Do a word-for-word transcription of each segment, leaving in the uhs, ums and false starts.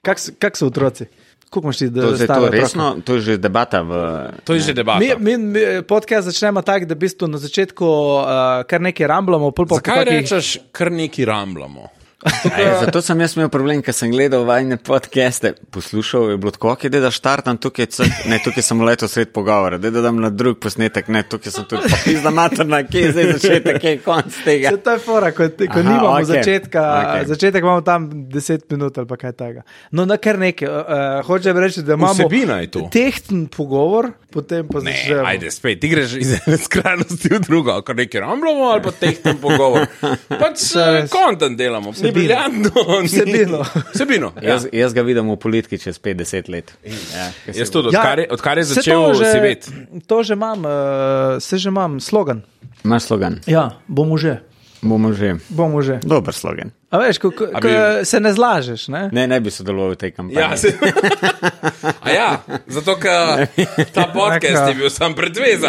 Kak, kak so otroci? Kako imaš ti, da to, zdaj, to, resno, to je že debata. V, to je že debata. Mi, mi, mi podcast začnemo tako, da v bistvu na začetku uh, kar nekaj ramblamo. Zakaj kakih... rečeš kar nekaj ramblamo? Ej, zato sem jaz imel problem, ker sem gledal vajne podcaste, poslušal je bilo tako, okay, da štartam tukaj, ne, tukaj sem leto sred pogovora, da dam na drug posnetek, ne, tukaj sem tudi popizda materna, kje je zdaj začetek, kje je konc tega. Se to je fora, ko, ko Aha, nimamo okay. začetka, okay. začetek imamo tam deset minut ali pa kaj tega. No, na kar nekaj, uh, hočem reči, da imamo tehten pogovor, potem pa začnemo. Ne, ajde, spet, ti greš iz ene skrajnosti v drugo, kar nekaj ramblamo ali pa tehten pogovor. Pač kontent delamo. Briljantno. Vsebino. Vsebino. Ja. Jaz, jaz ga vidim v politiki čez petdeset let. Ja, jaz tudi, odkar, ja, odkar je začel živeti. To že imam, uh, se že imam slogan. Imaš slogan? Ja, bomo že. Bomo že. Bomo že. Dober slogan. A veš, ko, ko, ko bi... se ne zlažeš, ne? Ne, ne bi sodeloval v tej kampanji. Ja, se... A ja, zato, ker ta podcast je bil sam predvezan.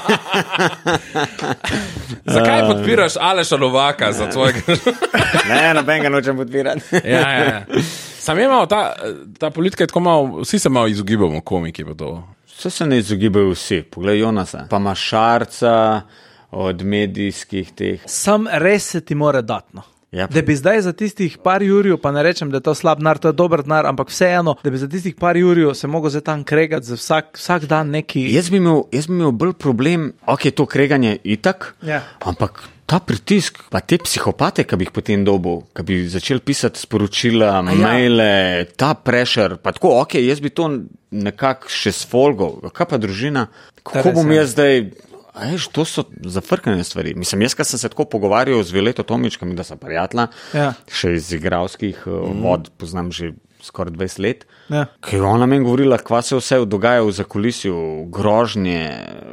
Zakaj podpiraš Aleša Novaka za tvojega? Ne, noben ga nočem podpirati. Ja, ja, ja. Sam je malo, ta, ta politika je tako malo, vsi se malo izogibamo, komiki pa to. Vse se ne izogibajo vsi, poglej Jonasa, pa ima Šarca od medijskih teh. Sam res se ti mora datno. Yep. Da bi zdaj za tistih par jurjev, pa ne rečem, da je to slab denar, to je dober denar, ampak vseeno, da bi za tistih par jurjev se mogel zdaj tam kregati za vsak, vsak dan neki... Jaz bi imel, jaz bi imel bolj problem, ok, to kreganje itak, ja. ampak ta pritisk, pa te psihopate, ki bi jih potem dobil, ki bi začeli pisati sporočila, ja. maile, ta pressure, pa tako, ok, jaz bi to nekako še sfolgal, kaj pa družina, kako bom jaz zdaj... A ješ, to so zafrkane stvari. Mislim, jaz, kad sem se tako pogovarjal z Violeto Tomičkami, da sem prijatla, ja. še iz igralskih mm. vod, poznam že skoraj dvajset let, ja. ki je ona meni govorila, kva se vse dogaja v zakulisju, grožnje,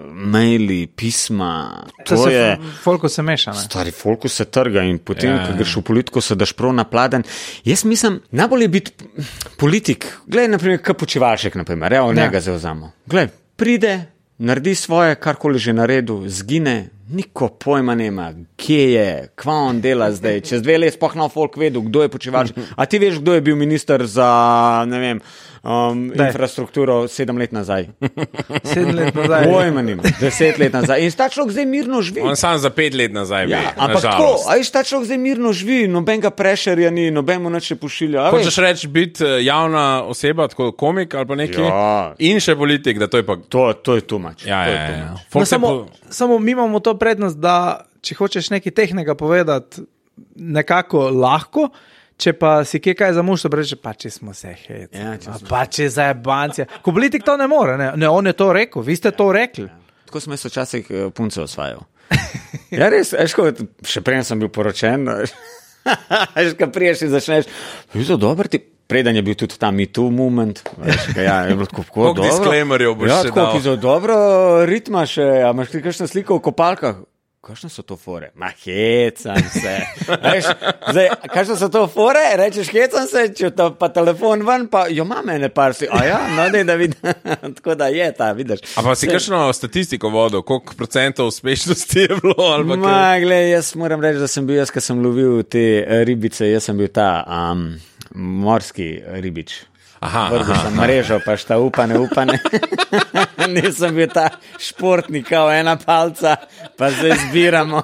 maili, pisma. To, to je... Folko se meša, ne? Stari, folko se trga in potem, ja. ko greš v politiko, se daš prav napladen. Jaz mislim, najbolj je biti politik. Glej, naprimer, kaj Počivalšek, naprimer, evo, ja. njega zavzamo. Glej, pride, naredi svoje, karkoli že naredil, zgine, niko pojma nema, kje je, kva on dela zdaj, čez dve let spoh na folk vedel, kdo je Počivalšek. A ti veš, kdo je bil minister za, ne vem, um, infrastrukturo sedem let nazaj? Sedem let nazaj. Pojma nema, deset let nazaj. In sta človek zdaj mirno živi. On sam za pet let nazaj bi, ja, ampak tako, a ješ ta človek zdaj mirno živi, noben ga prešerja ni, noben mu nič ne pošilja. Hočeš reči biti javna oseba, tako komik ali pa nekaj, ja. in še politik, da to je pa... To, to je too much. Ja, to ja, je too ja. much. No, samo, po... samo mi imamo to prednost, da če hočeš nekaj tehnega povedati nekako lahko, če pa si kje kaj za muž, to breže, pa če smo se hec, ja, če smo... pa če za jebancija. Ko politik to ne more, ne? ne, on je to rekel, vi ste to rekli. Ja. Tako smo se včasih uh, punce osvajal. Ja, res, eško, še prej sem bil poročen, eško, priješ in začneš, je to dobro ti... Preden je bil tudi ta Me Too moment, veš, ja, je bilo tako, kako dobro. Disclaimerjev boš ja, še tako, dal. Ja, tako, dobro ritma še, a imaš ti kakšna slika v kopalkah? Kakšne so to fore? Ma, hecam se. Veš, zdaj, kakšne so to fore? Rečeš, hecam se, če to pa telefon ven, pa jo ima mene par si. A ja, no, ne, da vidim. Tako da je ta, vidiš. A pa si kakšno statistiko vodil, koliko procentov uspešnosti je bilo? Ali Ma, gled, jaz moram reči, da sem bil, jaz, ko sem lovil te ribice, jaz sem bil ta um, morski ribič. Aha, Vrgo aha, sem mrežo, pa šta upane, upane. Nisem bil ta športnik, kao ena palca, pa zdaj zbiramo.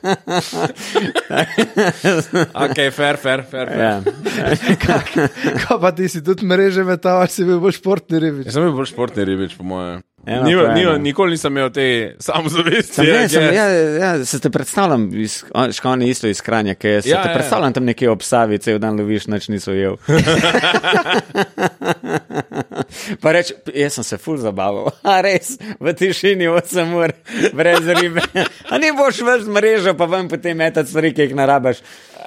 Ok, fair, fair, fair. fair. Ja. Kaj pa ti si tudi mreže metal, ali si bil bolj športni ribič? Jaz sem bil bolj športni ribič, po moje. Eno, Ni, pa ni, eno. nikoli nisem imel te samozavesti. Ne, I sem, guess. ja, ja, se te predstavljam, iz, ško on je isto iz Kranja, kaj se Ja, te ja, predstavljam tam nekje ob Savi, cel dan loviš, nič niso jel. Pa reč, jaz sem se ful zabaval, a res, v tišini osem ur, brez ribe. A ni boš več mrežo, pa vam potem metati stvari, ki jih narabaš.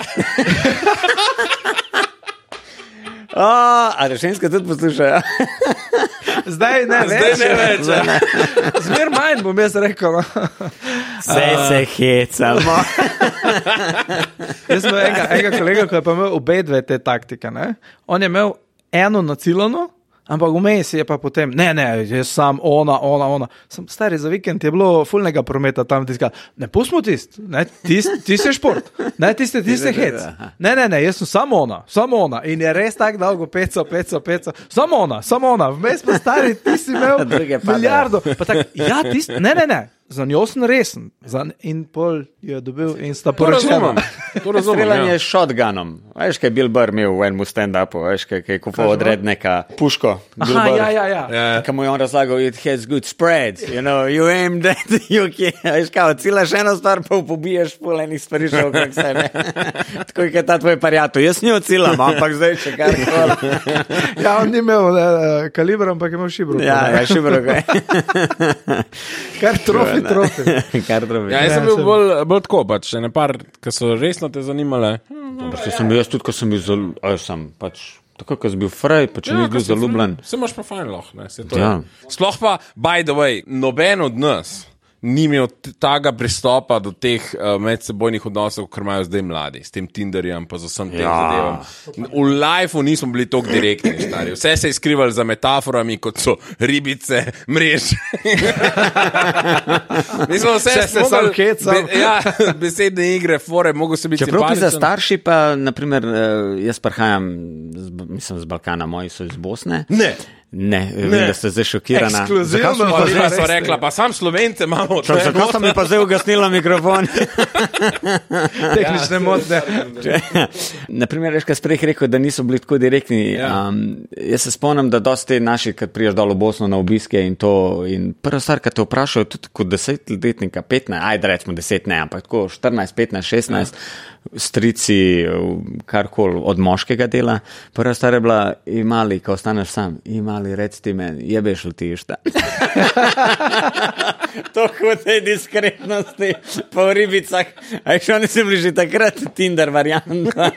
O, a da ženske tudi poslušajo? Zdaj ne Zdaj več. ne več. ja. Zmer manj bom jaz rekel. Zdaj se hecamo. Jaz sem enega, enega kolega, ki je pa imel obe dve te taktike. Ne? On je imel eno naciljeno, Ampak vmes je pa potem, ne, ne, jaz sam, ona, ona, ona. Sem stari, za vikend je bilo fulnega prometa tam, tiska, ne, pustimo tist, ne, tist, tist je šport, ne, tist je, tist je hec. Ne, ne, ne, jaz sem samo ona, samo ona. In je res tak dolgo, peco, peco, peco, samo ona, samo ona. Vmes pa stari, ti si imel milijardo. Pa tak, ja, tist, ne, ne, ne. Za njo sem resen. Za, in pol je dobil in sta poročena. To razumem. Streljanje s shotgunom. Veš, kaj je Bill Burr imel v enem stand-upu, veš, kaj je kupil odred neka puško. Aha, ja, ja, ja. Yeah. Kaj mu je on razlagal, it has good spreads, you know, you aim that, you can, veš, kao, cilaš eno stvar, pa pobiješ pol enih stvari še okrog sebe. Tako je ta tvoj parijato. Jaz njo cilam, ampak zdaj še kar kol. Ja, on ni imel uh, kalibra, ampak je imel šibro. Ja, ja, šibro, kaj. Kar trofi. Trofi. Ja, jaz sem bil bolj, bolj tako, pač, ne par, ki so resno te zanimale. Dobro, sem bil jaz tudi, ko sem bil zelo, ali sem pač, tako, ko sem bil frej, pa če ja, nis bil zaljubljen. Se imaš pa fajn loh, ne, se to ja. je. Sploh pa, by the way, noben od nas ni imel taga pristopa do teh uh, medsebojnih odnosov, kar imajo zdaj mladi, s tem Tinderjem, pa z vsem tem ja. zadevam. V lifeu nismo bili toliko direktni, stari. Vse se je skrivali za metaforami, kot so ribice, mrež. Mislim, vse, vse se sam keca. Be, ja, besedne igre, fore, mogo se biti simpatičen. Čeprav za starši pa, naprimer, jaz prihajam, z, mislim, z Balkana, moji so iz Bosne. Ne. Ne, vem, da ste zdaj šokirana. Ekskluzivno. Pa zdaj so rekla, pa sam Slovence imamo. Zakaj sta mi pa zdaj ugasnila mikrofon? Tehnične motne. Naprimer, veš, kaj sprejih rekel, da niso bili tako direktni. Ja. Um, jaz se spomnim, da dosti naši, kad prijaš dol v Bosno na obiske in to, in prva stvar, kad te vprašajo, tudi kot desetletnika, petnajst, ajde recimo deset ne, ampak tako štirinajst, petnajst, šestnajst, ja. strici, karkoli od moškega dela. Prva stvar je bila, imali, ko ostaneš sam, imali, rec ti meni, jebeš li ti šta? To kot je diskretnosti po ribicah. A še oni so bili že takrat Tinder varianta.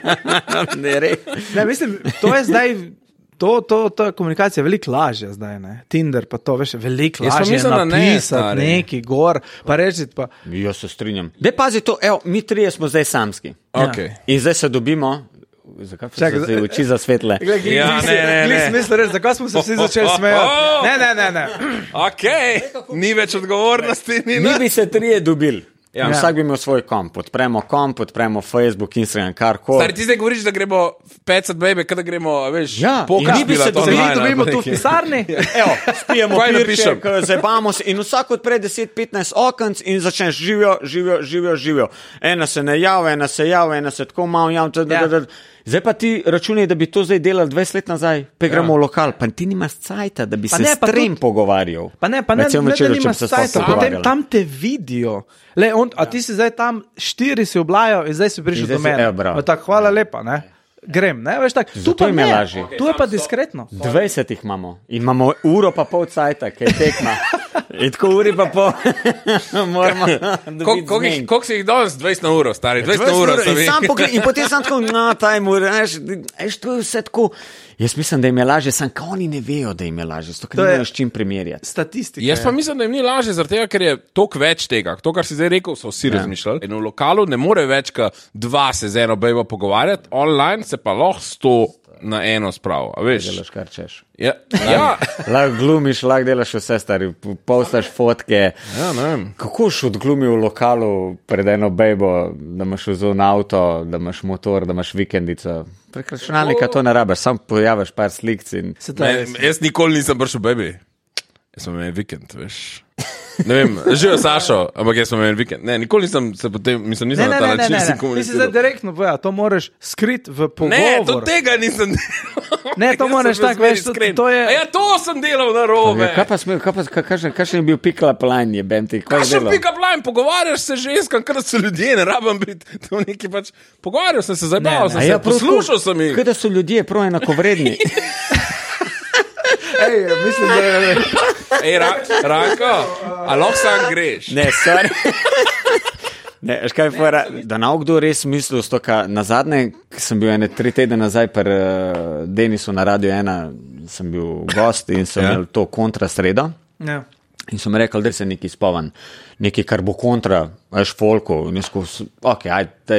Ne, mislim, to je zdaj, to, to, to komunikacija je veliko lažja zdaj, ne. Tinder pa to, veš, veliko lažje napisati ne, neki gor, pa reči pa. Jo se strinjam. Dej pazi to, evo, mi trije smo zdaj samski. Okay. In zdaj se dobimo. Zakaj so se zdaj oči zasvetle? Ja, ne, ne, ne. Smisel reči, zakaj smo se vsi začeli smejati? Ne, ne, ne, ne. Okej, ni več odgovornosti. Ni mi bi se trije dobili. Ja. Vsak bi imel svoj komp, odpremo komp, odpremo Facebook, Instagram, karkoli. Stari, ti zdaj govoriš, da gremo pecat bebe, kada gremo, veš, ja, pokaš bi se to. Se mi dobimo tu v pisarni. Evo, spijemo pirček, zebamo se in vsak odpre deset petnajst okenc in začneš živijo, živijo, živijo, živijo. Ena se ne javlja, ena se javlja, ena se tako malo javlja. Ja. Zdaj pa ti računaj, da bi to zdaj delali dvajset let nazaj, pa gremo ja. v lokal, pa ti nimaš cajta, da bi pa se ne, s trem tudi pogovarjal. Pa ne, pa ne, ne, ne, da nimaš cajta, potem tam te vidijo. Le, on, a ti si zdaj tam, štiri si oblajo in zdaj si prišel do mene. E, tak, hvala lepa, ne. Grem, ne, veš tak, tu pa ne, okay, tu je pa diskretno. dvajset jih imamo in imamo uro pa pol cajta, kaj tekma. In tako uri pa pol moramo dobiti zmenj. Koliko si jih danes? dvajset na uro, stari, dvajset na uro. In potem sem tako, na time ur, eš, to je vse tako. Jaz mislim, da jim je lažje, sam ka oni ne vejo, da jim je lažje, zato ker nimajo s čim primerjati. Statistika. Jaz pa mislim, da jim ni lažje, zaradi tega, ker je toliko več tega. To, kar si zdaj rekel, so vsi ja. razmišljali. In v lokalu ne more več, ka dva se z eno bejbo pogovarjati, online se pa lahko sto na eno spravo, a veš? Delaš kar češ. Ja. ja. Lahko glumiš, lahko delaš vse, stari, postaš fotke. Ja, ne vem. Kako še odglumi v lokalu pred eno bejbo, da imaš vzon avto, da imaš motor, da imaš vikendico? Prek računalnika to ne rabiš, sam pojaviš par slikc in... Jaz nikoli nisem prišel bebi. Jaz sem imel vikend, veš. Ne vem, živijo Sašo, ampak jaz sem imel vikend. Ne, nikoli nisem se potem, mislim, nisem ne, na ta način ne, ne, ne. komuniciral. Ti si zdaj direktno povedal, to moraš skrit v pogovor. Ne, to tega nisem delal. Ne, to moraš tako, veš, to, to je... A ja, to sem delal na robe. Kaj pa smel, kaj pa, kakšen je bil pick-up line, je Benti? Kakšen pick-up line, pogovarjaš se ženskam, kada so ljudje, ne rabam biti, to neki pač, pogovarjal sem se, zabaval sem se, ja, poslušal sem jih. Kaj da so ljudje prav enakovredni? Ej, mislim, da je... Ej, Ranko, a lahko sam greš? Ne, sorry. Ne, škaj fora, da na kdo res mislil, stoka, na zadnje, sem bil ene tri tedne nazaj per uh, Denisu na Radio ena, sem bil gost in sem imel ja. to kontra sredo. Ja. In sem rekel, da se nekaj spovan, nekaj, kar bo kontra, veš, folku, in jaz ko, ok, aj, daj,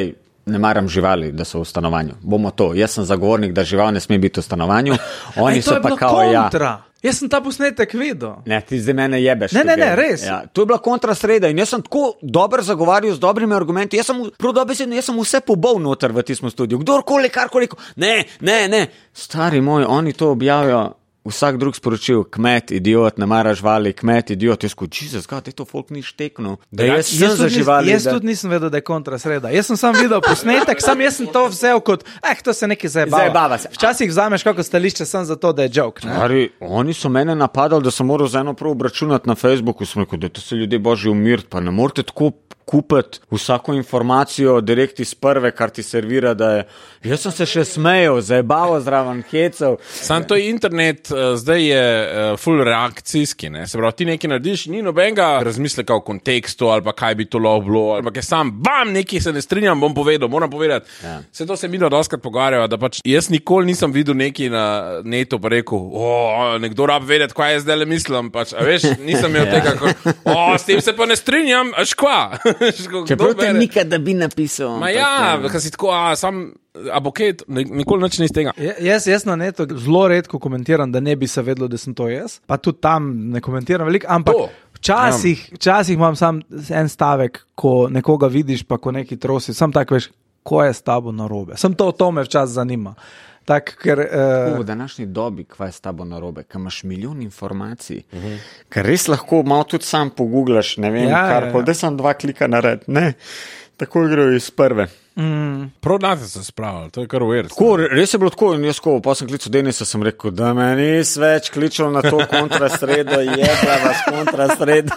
ne maram živali, da so v stanovanju. Bomo to. Jaz sem zagovornik, da žival ne sme biti v stanovanju. Oni Ej, so pa kao ja. Jaz sem ta posnetek videl. Ne, ti zdaj mene jebeš. Ne, ne, ne, res. Ja, to je bila kontrasreda in jaz sem tako dober zagovarjal z dobrimi argumenti. Jaz sem, prav dobesedno, jaz sem vse pobol noter v tistem studiu. Kdorkoli, karkoli, ne, ne, ne. Stari moj, oni to objavijo. Vsak drug sporočil, kmet, idiot, ne mara živali, kmet, idiot, jaz kot, Jezus, kaj te to folk ni šteknul, da jaz, jaz sem za živali. Jaz da... tudi nisem vedel, da je kontrasreda. Jaz sem sam videl posnetek, sam jaz sem to vzel kot, eh, to se nekaj zajebava. Zajebava se. Včasih vzameš kako stališče sem za to, da je joke. Stari, oni so mene napadali, da sem moral za eno prav obračunati na Facebooku, sem rekel, da to se ljudje božji umirt, pa ne morate tako kupiti vsako informacijo direkt iz prve, kar ti servira, da je, jaz sem se še smejal, zajebavo zraven hecev. Sam to je internet, uh, zdaj je uh, full reakcijski, ne? Se pravi, ti nekaj narediš, ni nobenega razmisleka o kontekstu, ali pa kaj bi to lahko bilo, ali pa kaj sam, bam, nekaj se ne strinjam, bom povedal, moram povedati. Ja. Se to se mi doskrat pogovarjava, da pač jaz nikoli nisem videl nekaj na netu, pa rekel, o, nekdo rab vedeti, kaj jaz zdaj le mislim, pač, a veš, nisem imel tega, ko, o, s tem se pa ne strinjam, až kva. Čeprav te nikad, da bi napisal. Ma ja, kaj si tako, a, sam, a boket, nikoli nič ni iz tega. Jaz, jaz na netu zelo redko komentiram, da ne bi se vedlo, da sem to jaz, pa tudi tam ne komentiram veliko, ampak To. včasih, včasih imam sam en stavek, ko nekoga vidiš, pa ko neki trosi, sam tak veš, ko je s tabo narobe. Sam to, to me včasih zanima. Tak, ker, uh... v današnji dobi, kva je s tabo narobe, ker imaš milijon informacij, uh -huh. ker res lahko malo tudi sam pogooglaš, ne vem, Ja, kar, ja, ja. da sem dva klika nared, ne, tako grejo iz prve. Mm, Prav nate se spravili, to je kar weird. Tako, res je bilo tako in jaz, ko pa sem klical Denisa, sem rekel, da me nis več kličal na to kontrasredo, jebla vas kontrasredo.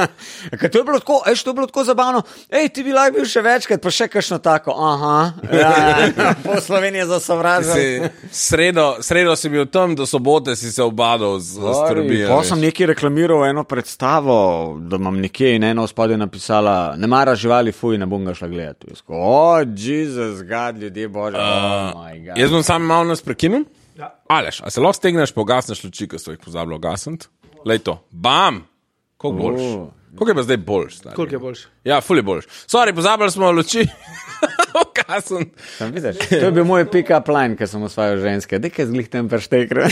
Ker to je bilo tako, eš, to je bilo tako zabavno, ej, ti bi lahko bil še večkrat, pa še kakšno tako, aha, ja, ja, po Sloveniji za sovražen. Sredo, sredo si bil tam, do sobote si se obadal z Srbijo. Pa sem nekaj reklamiral eno predstavo, da imam nekje in eno spodaj napisala, ne mara živali, fuj, ne bom ga šla gledati. Jaz ko, o, Jezus, God, ljudje bože, oh my God. Jaz bom sam malo nas prekinul. Ja. Aleš, a se lahko stegneš, pa ugasneš luči, ko so jih pozabili ugasniti? Lej to, bam, koliko boljš? Oh. Koliko je pa zdaj boljš? Stari? koliko je boljše? Ja, ful je boljš. Sorry, pozabili smo luči. Ugasniti. Sam vidiš, to je bil moj pick-up line, ko sem osvajal ženske. Dej, kaj zglih tem prštekre.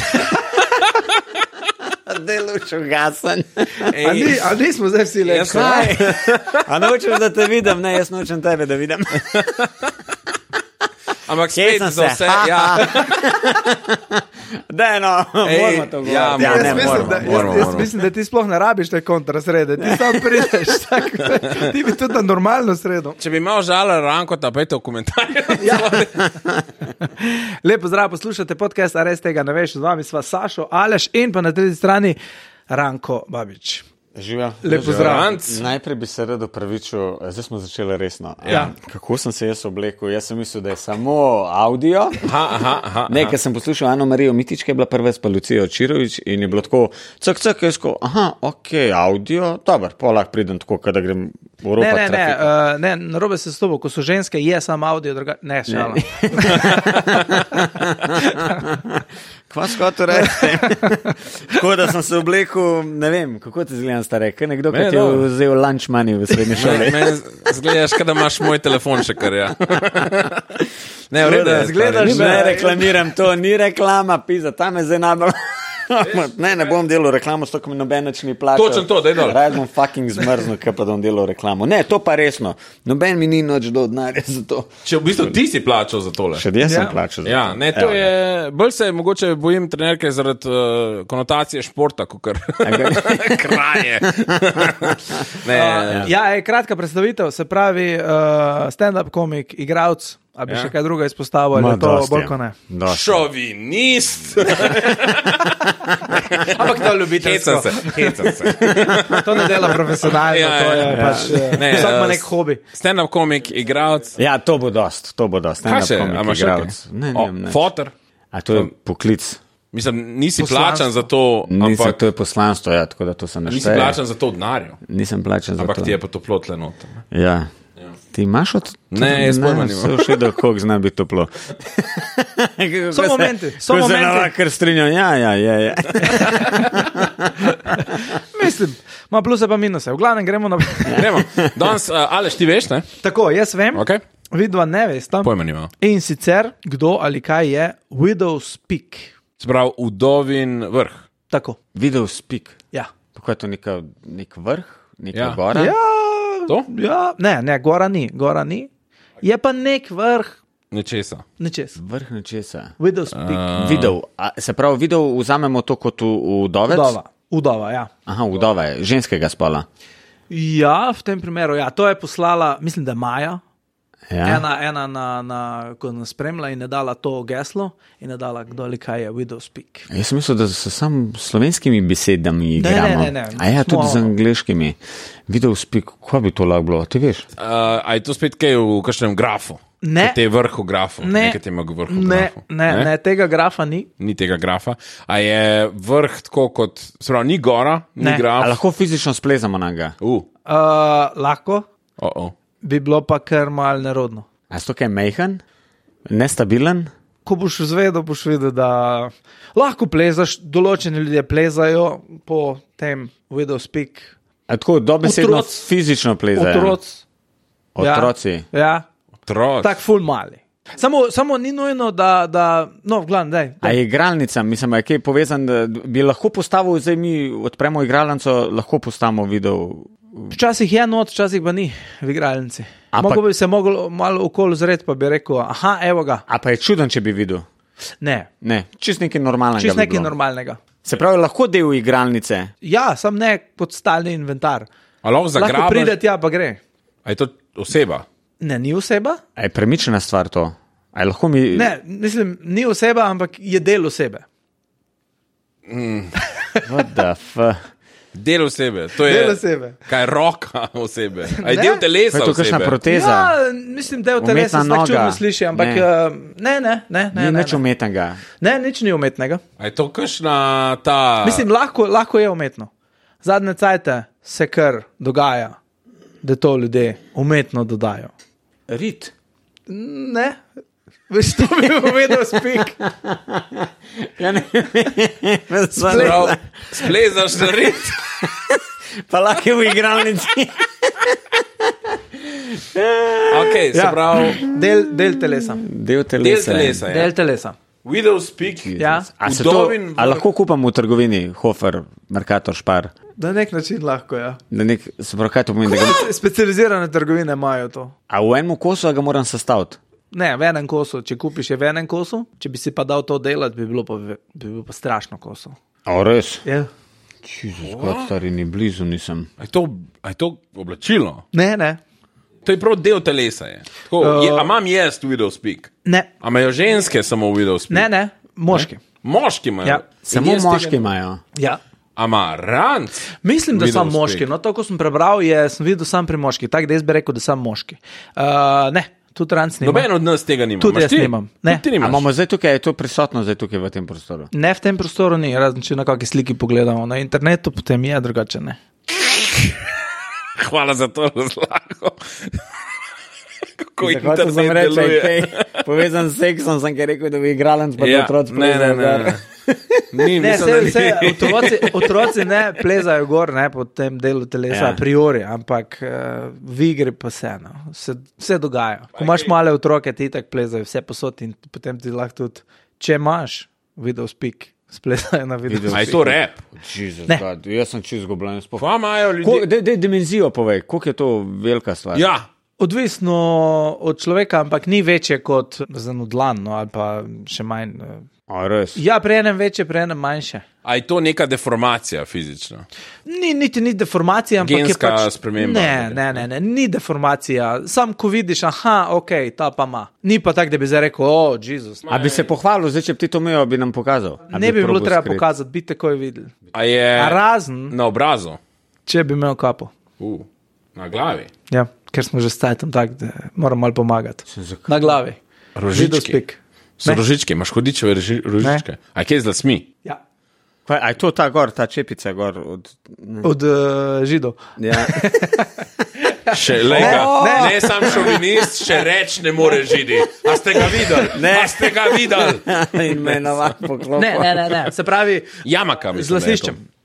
Dej luč ugasen. A, ni, a nismo zdaj vsi lepi? Jaz sem- A nočeš, da te vidim? Ne, jaz nočem tebe, da vidim. Ampak Kje spet sem za se? vse, ja. Daj, no, Ej, moramo to govoriti. ja, Ja, Jaz, ne, mislim, moramo. da, jaz, moramo, jaz moramo. mislim, da ti sploh ne rabiš te kontrasrede, ti sam prideš, tak, ti bi tudi na normalno sredo. Če bi imel žala Rankota, pejte v komentarje. Ja. Lepo zdrav, poslušate podcast, a res tega ne veš, z vami sva Sašo, Aleš in pa na tretji strani Ranko Babič. Živijo. Lep pozdrav. Ranc. Najprej bi se rad opravičil, zdaj smo začeli resno. Ja. Kako sem se jaz oblekel? Jaz sem mislil, da je samo audio. Aha, aha, aha. Ne, ker sem poslušal Ano Marijo Mitičke, je bila prva pa Lucija Čirovič in je bilo tako, cak, cak, jaz ko, aha, ok, audio, dober, pa lahko pridem tako, kada grem v Evropo. Ne, ne, ne, uh, ne, narobe se s tobo, ko so ženske, je sam audio, druga... ne, šala. Kva skoto reči? Tako da sem se oblekel, ne vem, kako ti zgledam stare, kaj nekdo, ki Ne, ti je dobro. vzel lunch money v srednji šoli. Meni zgledaš, kada imaš moj telefon še kar, ja. Ne, v redu, je, Zgledaš, stari. ne reklamiram to, ni reklama, pizza, tam je zdaj najbolj. Ne, ne bom delal reklamo, s to, ko mi noben nič ni plačal. Točno to, daj dol. Raj bom fucking zmrznil, kaj pa da bom delal reklamo. Ne, to pa resno. Noben mi ni noč do denarja za to. Če v bistvu ti si plačal za tole. Še jaz sem Ja. plačal za to. Ja, ne, to Evo, je, bolj se mogoče bojim trenerke zaradi uh, konotacije športa, kot kar kraje. Ne, Uh, ja, je kratka predstavitev, se pravi uh, stand-up komik, igralec, a bi Ja. še kaj druga izpostavil, ali Ma, je to dosti bolj je. kot ne. Dosti. šovinist. Ampak to ljubiteljsko. Hecam se, hecam se. To ne dela profesionalno, Ja, to je ja, pač, eh, Ne, vsak ima eh, nek hobi. Stand-up komik, igralec. Ja, to bo dost, to bo dost. Kaj še? Stand-up A komik, imaš še igralec. kaj? Ne, O, ne, ne. Foter. A to je poklic. Mislim, nisi Poslanstvo. plačan za to, Nisem, ampak to je poslanstvo, ja, tako da to se ne nisi šteje. plačan za to v denarju. Nisem plačan za Ampak to. ti je pa toplo tle noter. ne. Ja. Ti imaš od... Ne, jaz pojma nimam. Se všedel, koliko zna biti toplo. So momenti, so Ko se momenti. navakar strinjam, ja, ja, ja, ja. Mislim, Ma pluse pa minuse. V glavnem gremo na... Gremo. Danes, uh, Aleš, ti veš, ne? Tako, jaz vem, Okay. vidva ne vesta. Pojma nima. In sicer, kdo ali kaj je Widow's Peak. Se pravi, udovin vrh. Tako, Video speak. ja. Tako je to neka, nek vrh, neka Ja. gora. Ja, To? ja, ne, ne, gora ni, gora ni. Je pa nek vrh, Nečesa. nečes. Vrh nečesa. Widow's Peak. Uh, Videl, a, se pravi, videl vzamemo to kot v- vdovec? Udova, udova, ja. Aha, vdova je, ženskega spola. Ja, v tem primeru, ja, to je poslala, mislim, da Maja. Ja. Ena, ena na, na, ko nas spremlja in je dala to geslo in je dala, kdo ali kaj je Widow's Peak. Jaz sem mislil, da so samo slovenskimi besedami Ne, igramo. ne, ne, ne. A ja, tudi Smo- z angliškimi. Video speak, kaj bi to lahko bilo, ti veš? Uh, a je to spet kaj v kakšnem grafu? Ne. Te vrhu grafu. Ne, Nekaj tema vrhu ne, grafu. ne, ne, tega grafa ni. Ni tega grafa. A je vrh tako kot, se pravi, ni gora, ni Ne. graf. A lahko fizično splezamo na ga? Uh, Uh, lahko, oh, oh. bi bilo pa kar mal nerodno. A je to kaj mejhen, nestabilen? Ko boš zvedel, boš videl, da lahko plezaš, določeni ljudje plezajo po tem Widow's Peak. A tako dobesedno Otroc. fizično plezajo? Otroc. Otroci. Ja, ja. Otroc. Tak ful mali. Samo, samo ni nujno, da, da no, v glavnem, daj. A daj. je igralnica, mislim, je kaj povezan, da bi lahko postavil, zdaj mi odpremo igralnico, lahko postavimo video. Včasih je not, včasih pa ni v igralnici. Ampak- Mogoče bi se mogel malo okoli zred, pa bi rekel, aha, evo ga. A pa je čuden, če bi videl. Ne, Ne, čist nekaj normalnega. čist bi nekaj bilo. normalnega. Se pravi, lahko del igralnice. Ja, sam ne kot stalni inventar. A lahko Lahko zagrabiš? pride tja, pa gre. A je to oseba? Ne, ni oseba. A je premičena stvar to? A je lahko mi... Ne, mislim, ni oseba, ampak je del osebe. What the fuck? Del osebe. To je Del osebe. Kaj roka osebe. A je Ne. del Pa telesa je to kakšna osebe. proteza? Ja, mislim, del telesa se Umetna tako čudno noga. sliši, ampak Ne. ne, ne, ne, ne, ne, Ni ne, nič ne. umetnega. ne, nič ni umetnega. A je to kakšna ta... Mislim, lahko, lahko je umetno. Zadnje cajte se kar dogaja, da to ljudje umetno dodajo. Rit. Ne, veš, to bi povedal spik. Ja, ne, Prav, splezaš na rit. pa lahko je v igralnici. Ok, se Ja. pravi, Del, del telesa. Del telesa. del telesa. Ja. Del telesa. Widow's Peak. Ja. A, se to, Udovin a vrh. lahko kupam v trgovini, Hofer, Mercator, Špar? Na nek način lahko, ja. Da nek, se pravi, kaj to pomeni? Da ga, Speci- Specializirane trgovine imajo to. a v enem kosu a ga moram sestaviti? Ne, v enem kosu. Če kupiš je v enem kosu, če bi si pa dal to delati, bi bilo pa, ve- bi bilo pa strašno koso. A res? Ja. Jezus, kot stari ni blizu nisem. A je to, a je to oblačilo? Ne, ne. To je prav del telesa. Je. Tako, Uh, je, a imam jaz Widow's Peak? Ne, A imajo ženske samo Widow's Peak? ne, ne. Moški. Moški imajo. Ja. In Samo jaz moški tega- imajo. Ja. A ima ranc? Mislim, da Widow's sem moški. Peak. No, to, ko sem prebral, je, sem videl sam pri moški. Tako da jaz bi rekel, da sem moški. Uh, ne, tudi ranc nima. Noben od nas tega nima. Tudi Imaš jaz ti? nimam. Ne. Tudi ti A nimaš. imamo zdaj tukaj, je to prisotno zdaj tukaj v tem prostoru? Ne v tem prostoru ni, razen če na kakšni sliki pogledamo na internetu, potem je drugače ne. Hvala za to razlago. Kako Zahotel sem internet reči, deluje. kaj, povezan s seksom, sem kaj rekel, da bi igralen, pa da Ja, otroci ne, ne, ne, ne. Ni, Ne, mislim, da vse, ni. vse, otroci, otroci ne plezajo gor ne, po tem delu telesa, Ja. ja. a priori, ampak uh, v igri pa se, no. se, vse dogaja. Ko imaš male otroke, ti tako plezajo vse posod in potem ti lahko tudi, če imaš Widow's Peak, splezajo na video. A je to rap? Jezus, Ne. God, jaz sem čist zgubljen. sploh. Pa imajo Ko- ljudje. Dej, dej dimenzijo povej, koliko je to velika stvar? Ja, Odvisno od človeka, ampak ni večje kot zanudlan, no, ali pa še manj. eh. A, res. Ja, pri enem večje, pri enem manjše. a je to neka deformacija fizična? Ni niti ni deformacija, ampak Genska je pač sprememba. Ne, ne, ne, ne, ni deformacija. Sam, ko vidiš, aha, ok, ta pa ima. Ni pa tako, da bi zdaj rekel, o, oh, Jezus. A bi se pohvalil, zdaj če bi ti to imel, bi nam pokazal? A Ne bi bilo probal treba skriti? pokazati, bi takoj videli. A je A razen, na obrazu? če bi imel kapo. Uh, na glavi? Ja, ker smo že s tajtom tak, da moram malo pomagati. zakaj? Na glavi. Rožički. Widow's Peak. So Ne. rožičke, imaš hodičeve roži- rožičke. A je kje z lasmi? Ja. Kaj, a je to ta gor, ta čepica gor? Od, Od uh, židov. ja. Še lega. Ne. Ne, ne sam šovinist, še reč ne more židi. A ste ga videli? Ne. A ste ga videli? In me navak poklopil. Ne, ne, ne, ne. Se pravi, Jamaka, z mislim, da je to. lasiščem.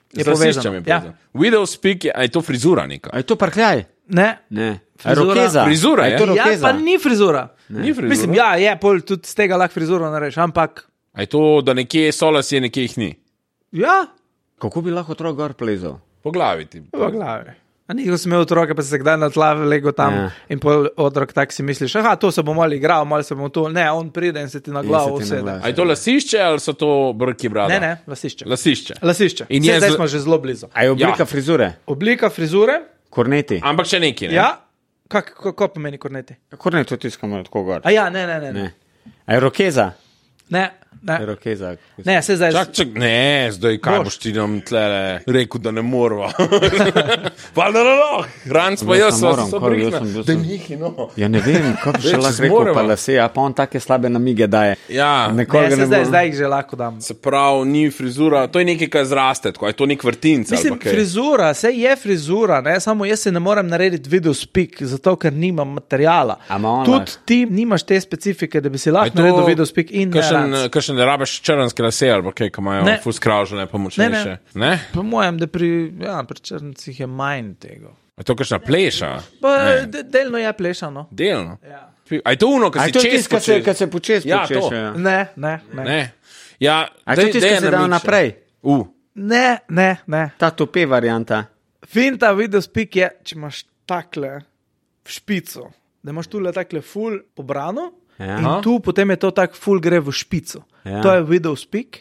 je Z lasiščem povezano. je povezano. Ja. Widow speak je, a je to frizura neka? A je to prhljaj? Ne. Ne. A Frizura. rokeza? Frizura A je? je to Ja, rokeza? pa ni frizura. Ni frizura. Mislim, ja, je, pol tudi z tega lahko frizuro narediš, ampak A je to, da nekje so lasje, nekje jih ni? ja, Kako bi lahko otrok gor plezal? Po glavi ti. v glavi. A nikoli sem imel otroka, pa se kdaj na tla lego tam Ja. ja. in pol otrok tak si misliš, aha, to se bo malo igral, malo se bo to, ne, on pride in se ti na glavo se ti na usede. glavo. A je to lasišče ali so to brki brada? Ne, ne, lasišče. Lasišče. Lasišče. In Saj je zdaj zl- smo že zelo blizu. A je oblika Ja. frizure? Oblika frizure, Korneti? Ampak še neki, ne? ja, kak, kako pomeni korneti? Kornet to tiskamo tako gor. A ja, ne, ne, ne. Ne, Ne. A je rokeza? ne. A je ne. rokeza. ne se zdaj. Čak, čak, ne, zdaj kaj Boš. boš ti nam tlele rekel, da ne morva. Pa da ne lahko. Ranc pa Jaz jaz, ne so moram, so kaj, jaz brihne. sem bil Da sem- njih, no. Ja ne vem, kako bi še Več lahko rekel, zmoremo. pa lase, a pa on take slabe namige daje. Ja, Nekoga Ne, se ne zdaj, bo- zdaj jih že lahko dam. se pravi, ni frizura, to je nekaj, kar zraste, tako, a je to nek vrtinc ali Mislim, pa kaj? frizura, se je frizura, ne? Samo jaz se ne morem narediti video speak, zato ker nimam materijala. A ima on Tudi lahko? ti nimaš te specifike, da bi si A je lahko naredil video speak in ne kakšen, ranc. kakšen ne rabeš črnske lase ali pa kaj, ki imajo Ne. ful skravžene pa močnejše. Ne, ne? Po mojem, da pri, ja, pri črncih je manj tega. A je to kakšna pleša? Pa, de, delno je plešano. Delno. Ja. A je to uno, ki A si je to čez tisto, kad se, kad se počes Ja, počeš? to. Ja. Ne, ne, ne. Ne. Ja, A je to daj- tisto, daj kad se da namiči. naprej? Uh. Ne, ne, ne. Ta tope varianta. Finta video speak je, če imaš takle v špico, da imaš tule takle full pobrano Ja. in tu potem je to tak full gre v špico. Ja. To je video speak.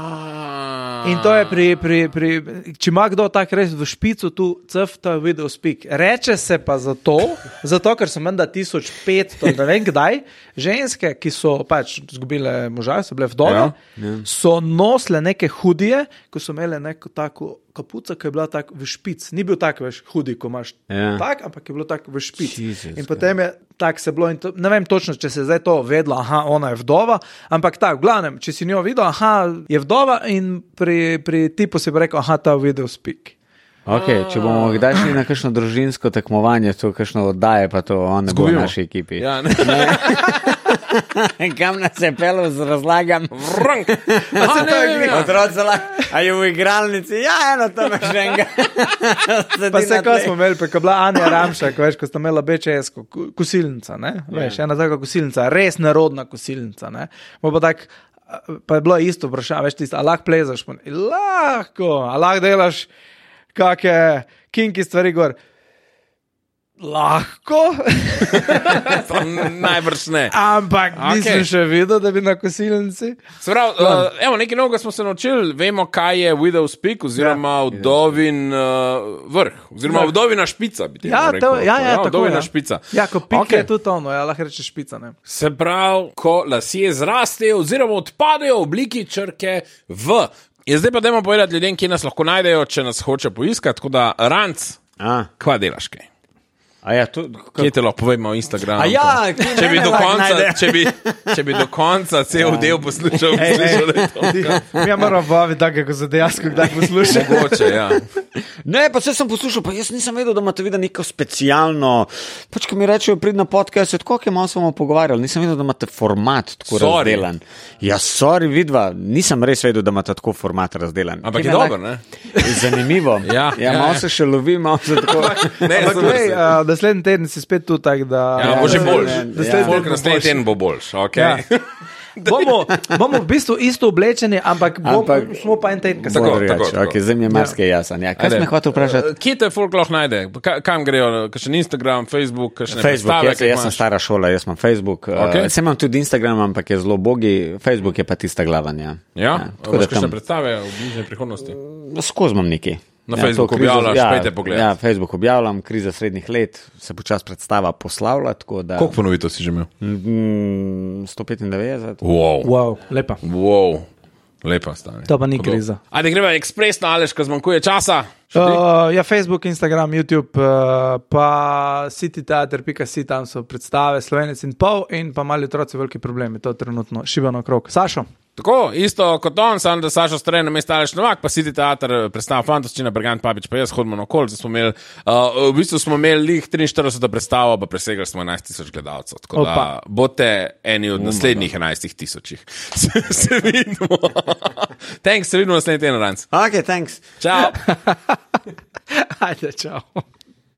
A. In to je pri, pri, pri če ima kdo tak res v špicu, tu cf, to je video speak. Reče se pa zato, zato ker so menda tisoč petsto, ne vem kdaj, ženske, ki so pač izgubile moža, so bile vdove, Ja. ja. so nosile neke hudije, ko so imele neko tako kapuco, ki je bila tako v špic. Ni bil tak veš hudi, ko imaš Ja. tak, ampak je bilo tako v špic. Jesus In potem je tako se bilo, in to, ne vem točno, če se je zdaj to vedlo, aha, ona je vdova, ampak tako, v glavnem, če si njo videl, aha, je vdova in pri, pri tipu si bi rekel, aha, ta video speak. Okay, če bomo kdaj šli na kakšno družinsko tekmovanje, to kakšno oddaje, pa to on ne bo v Zgubimo. naši ekipi. Ja, ne. Kam nas je pel z razlagam? Vrnk. se to je igra? Otroci lahko, a je v igralnici? Ja, eno tam je še enega. Pa se, ko smo imeli, pa ko je bila Anja Ramšak, veš, ko sta imela bečesko kosilnica, ne, veš, ena taka kosilnica, res nerodna kosilnica, ne, bo pa tak, pa je bilo isto vprašanje, veš, tisto, a lahko plezaš, pa ne, lahko, a lahko delaš kake kinki stvari gor, lahko, Najbrž ne. ampak Okej. nisem še videl, da bi na kosilnici. Se pravi, uh, evo, nekaj novega smo se naučili, vemo, kaj je widow speak, oziroma ja. vdovin uh, vrh, oziroma Vrh. vdovina špica. Bi temu Ja, rekel. to, ja, ja, tako vdovina je. špica. Ja, ko pike Okej. je tudi ono, ja, lahko rečeš špica, ne. Se pravi, ko lasje zrastejo, oziroma odpadejo v obliki črke V. Je zdaj pa dajmo povedati ljudem, kje nas lahko najdejo, če nas hoče poiskati. Tako da, Ranc, A, kva delaš kaj? a ja, to, Kje te lahko povemo o Instagramu? A ja, kje če bi, mene do lahko konca, najdejo? če, bi, če bi do konca cel del poslušal, bi slišal, da je to Mi moramo baviti tako, kako se dejansko kdaj posluša. mogoče. Ja. Ne, pa vse sem poslušal, pa jaz nisem vedel, da imate videti neko specialno. Pač, ko mi rečejo, prid na podcast, tako je malo smo pogovarjali, nisem vedel, da imate format tako Sorry. razdelan. Ja, sorry, vidva, nisem res vedel, da imate tako format razdelan. Ampak Kje je me dobro, lahko- ne? Zanimivo. Ja, ja, ja, malo ja. se še lovi, malo se tako. Ne, Ampak, super glej, si. uh, naslednji teden si spet tu tak, da... Ja, bo že Ja, boljš. ja, naslednji Folk teden bo naslednji boljši. teden bo boljš. Okay. Ja. Bomo, bomo v bistvu isto oblečeni, ampak, bom, Ampak- smo pa en teden. Tako, Tako, tako, tako, tako. okay, zdaj mi je marsikaj jasen. Ja. Kaj Ajde. si me hotel vprašati? Uh, Kje te folk lahko najde? Ka- Kam grejo? Kakšen Instagram, Facebook, kakšne Facebook, predstave, jaz, kaj jaz sem imaš? stara šola, jaz imam Facebook. Okej. Okay. Uh, imam tudi Instagram, ampak je zelo bogi. Facebook je pa tista glavanja. Ja, tako imaš da kakšne tam predstave v bližnji prihodnosti? skozi imam neki. Na Facebooku to krizo- objavljaš, ja, pejte pogledat. Ja, Facebook objavljam, kriza srednjih let, se počas predstava poslavlja, tako da Koliko ponovitev si že imel? mm, sto petindevetdeset. Wow. Wow, lepa. Wow. Lepa stane. To pa ni kriza. Ajde, greva ekspresno, Aleš, ko zmanjkuje časa. Še ti? Uh, ja, Facebook, Instagram, YouTube, uh, pa cityteater pika si, tam so predstave Slovenec in pol in pa mali otroci veliki problemi, to je trenutno šibano krog. Sašo? Tako, isto kot on, samo da Sašo Strej na mesto Aleš Novak, pa City Teater, predstava Fantoščina, Bergant Papič, pa jaz hodimo na okol, smo imeli, uh, v bistvu smo imeli lih triinštirideseto predstavo, pa presegali smo enajst tisoč gledalcev. Tako Opa. Da bote eni od naslednjih enajst tisočih. Se, se vidimo. Thanks, se vidimo naslednji teden, Ranc. Ok, thanks. Čau. Ajde, čau.